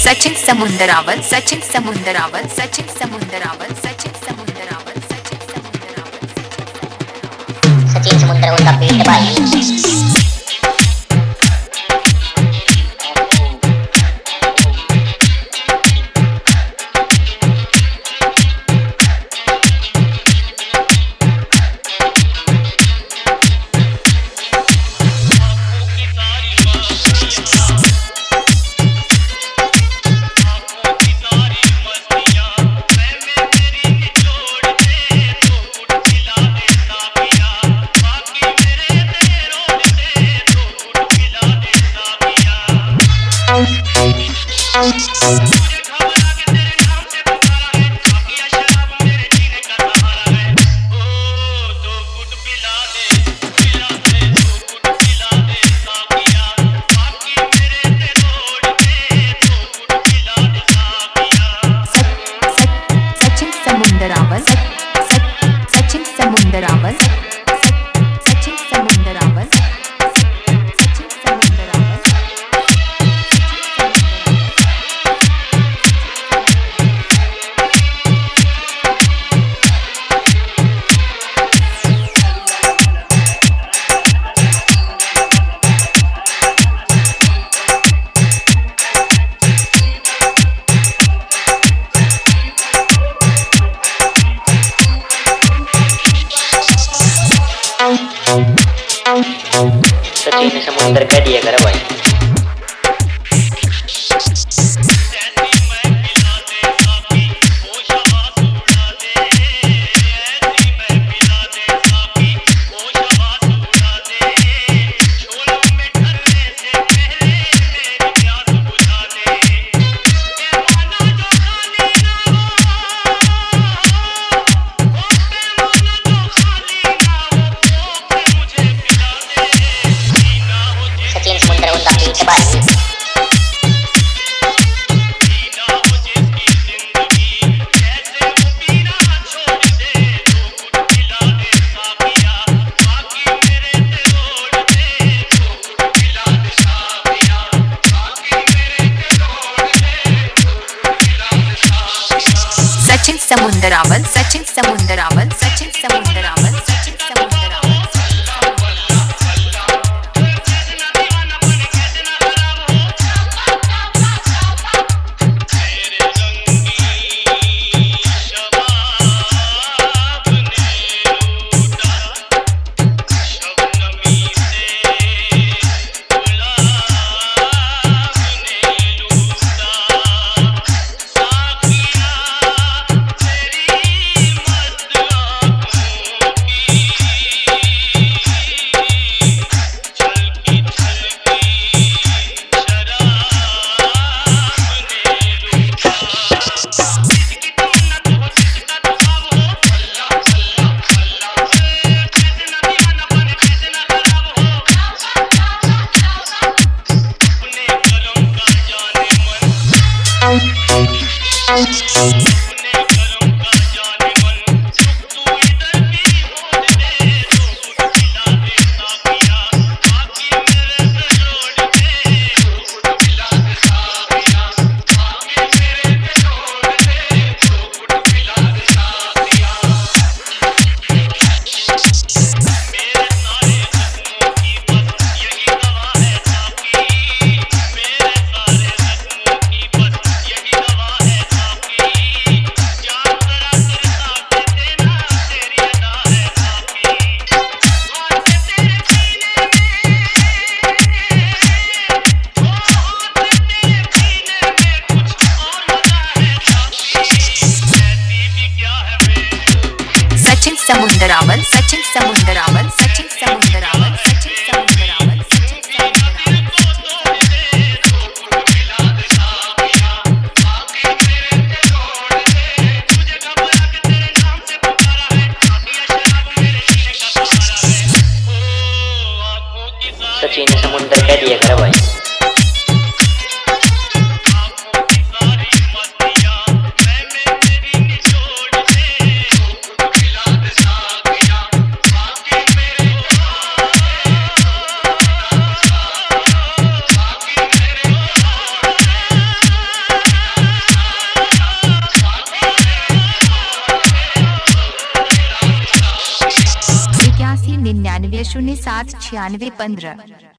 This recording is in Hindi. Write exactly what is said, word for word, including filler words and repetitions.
सचिन समुंदरावल सचिन समुंदरावल सचिन समुंदरावल सचिन समुंदरावल सचिन समुंदरावल सचिन समुंदर उनका पेट भाई। सचिन समुंदरावल सचिन समुंदरावल सचिन समुंदरावल सचिन समुंदर कह दिया कर भाई। सचिन समुंदर उनका पेट भाई। सचिन समुंदरावल सचिन समुंदरावल सचिन समुंदरावल सचिन समुंदरावल सचिन समुंदरावल सचिन समुंदरावल सचिन समुंदरावल सचिन समुंदरावल सचिन सचिन समुंदर कह दिया कर भाई। शून्य सात छियानवे पंद्रह।